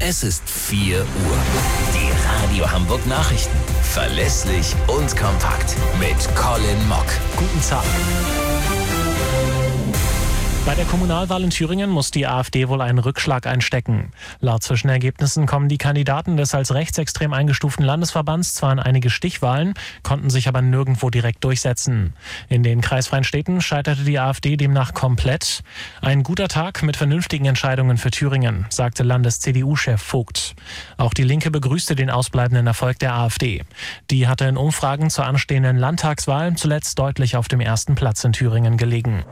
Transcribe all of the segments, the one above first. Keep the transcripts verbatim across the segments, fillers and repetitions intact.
Es ist vier Uhr. Die Radio Hamburg Nachrichten. Verlässlich und kompakt. Mit Colin Mock. Guten Tag. Bei der Kommunalwahl in Thüringen muss die AfD wohl einen Rückschlag einstecken. Laut Zwischenergebnissen kommen die Kandidaten des als rechtsextrem eingestuften Landesverbands zwar in einige Stichwahlen, konnten sich aber nirgendwo direkt durchsetzen. In den kreisfreien Städten scheiterte die AfD demnach komplett. Ein guter Tag mit vernünftigen Entscheidungen für Thüringen, sagte Landes-C D U-Chef Vogt. Auch die Linke begrüßte den ausbleibenden Erfolg der AfD. Die hatte in Umfragen zur anstehenden Landtagswahl zuletzt deutlich auf dem ersten Platz in Thüringen gelegen.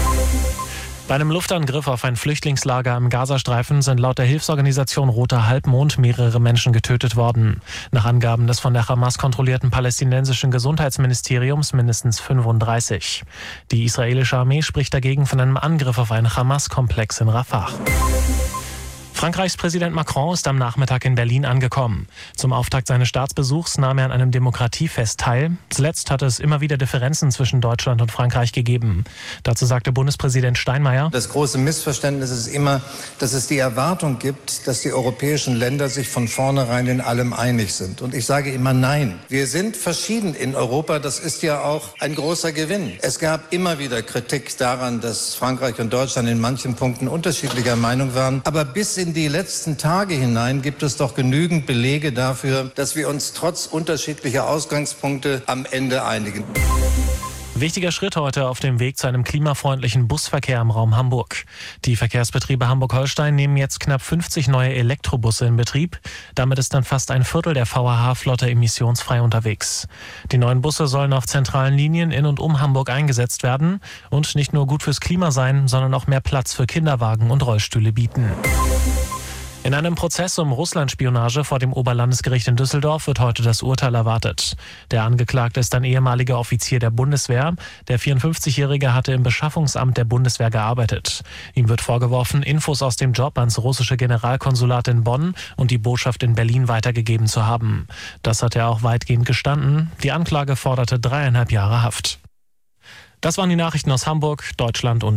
Bei einem Luftangriff auf ein Flüchtlingslager im Gazastreifen sind laut der Hilfsorganisation Roter Halbmond mehrere Menschen getötet worden. Nach Angaben des von der Hamas kontrollierten palästinensischen Gesundheitsministeriums mindestens fünfunddreißig. Die israelische Armee spricht dagegen von einem Angriff auf einen Hamas-Komplex in Rafah. Frankreichs Präsident Macron ist am Nachmittag in Berlin angekommen. Zum Auftakt seines Staatsbesuchs nahm er an einem Demokratiefest teil. Zuletzt hatte es immer wieder Differenzen zwischen Deutschland und Frankreich gegeben. Dazu sagte Bundespräsident Steinmeier: Das große Missverständnis ist immer, dass es die Erwartung gibt, dass die europäischen Länder sich von vornherein in allem einig sind. Und ich sage immer nein. Wir sind verschieden in Europa. Das ist ja auch ein großer Gewinn. Es gab immer wieder Kritik daran, dass Frankreich und Deutschland in manchen Punkten unterschiedlicher Meinung waren. Aber bis in die letzten Tage hinein gibt es doch genügend Belege dafür, dass wir uns trotz unterschiedlicher Ausgangspunkte am Ende einigen. Wichtiger Schritt heute auf dem Weg zu einem klimafreundlichen Busverkehr im Raum Hamburg. Die Verkehrsbetriebe Hamburg-Holstein nehmen jetzt knapp fünfzig neue Elektrobusse in Betrieb. Damit ist dann fast ein Viertel der V H H-Flotte emissionsfrei unterwegs. Die neuen Busse sollen auf zentralen Linien in und um Hamburg eingesetzt werden und nicht nur gut fürs Klima sein, sondern auch mehr Platz für Kinderwagen und Rollstühle bieten. In einem Prozess um Russlandspionage vor dem Oberlandesgericht in Düsseldorf wird heute das Urteil erwartet. Der Angeklagte ist ein ehemaliger Offizier der Bundeswehr. Der vierundfünfzigjährige hatte im Beschaffungsamt der Bundeswehr gearbeitet. Ihm wird vorgeworfen, Infos aus dem Job ans russische Generalkonsulat in Bonn und die Botschaft in Berlin weitergegeben zu haben. Das hat er auch weitgehend gestanden. Die Anklage forderte dreieinhalb Jahre Haft. Das waren die Nachrichten aus Hamburg, Deutschland und